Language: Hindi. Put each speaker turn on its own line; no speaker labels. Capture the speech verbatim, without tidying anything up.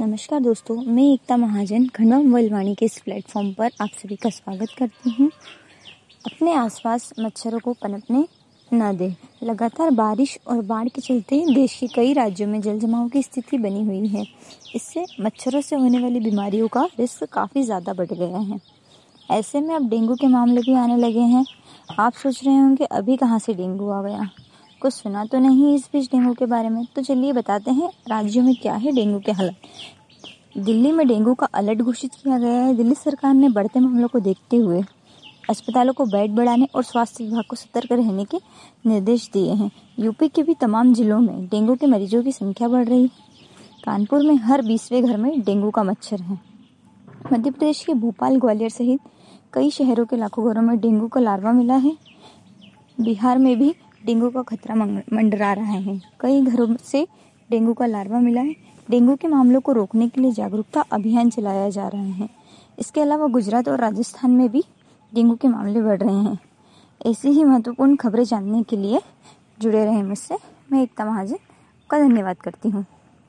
नमस्कार दोस्तों, मैं एकता महाजन खंडवा मोबाइल वाणी के इस प्लेटफॉर्म पर आप सभी का स्वागत करती हूँ। अपने आसपास मच्छरों को पनपने न दें। लगातार बारिश और बाढ़ के चलते देश के कई राज्यों में जल जमाव की स्थिति बनी हुई है। इससे मच्छरों से होने वाली बीमारियों का रिस्क काफ़ी ज़्यादा बढ़ गया है। ऐसे में अब डेंगू के मामले भी आने लगे हैं। आप सोच रहे होंगे अभी कहाँ से डेंगू आ गया, कुछ सुना तो नहीं इस बीच डेंगू के बारे में। तो चलिए बताते हैं राज्यों में क्या है डेंगू के हालात। दिल्ली में डेंगू का अलर्ट घोषित किया गया है। दिल्ली सरकार ने बढ़ते मामलों को देखते हुए अस्पतालों को बेड बढ़ाने और स्वास्थ्य विभाग को सतर्क रहने के निर्देश दिए हैं। यूपी के भी तमाम जिलों में डेंगू के मरीजों की संख्या बढ़ रही है। कानपुर में हर बीसवें घर में डेंगू का मच्छर है। मध्य प्रदेश के भोपाल, ग्वालियर सहित कई शहरों के लाखों घरों में डेंगू का लार्वा मिला है। बिहार में भी डेंगू का खतरा मंडरा रहा है। कई घरों से डेंगू का लार्वा मिला है। डेंगू के मामलों को रोकने के लिए जागरूकता अभियान चलाया जा रहा है। इसके अलावा गुजरात और राजस्थान में भी डेंगू के मामले बढ़ रहे हैं। ऐसी ही महत्वपूर्ण खबरें जानने के लिए जुड़े रहें मुझसे। मैं एकता महाजन का धन्यवाद करती हूँ।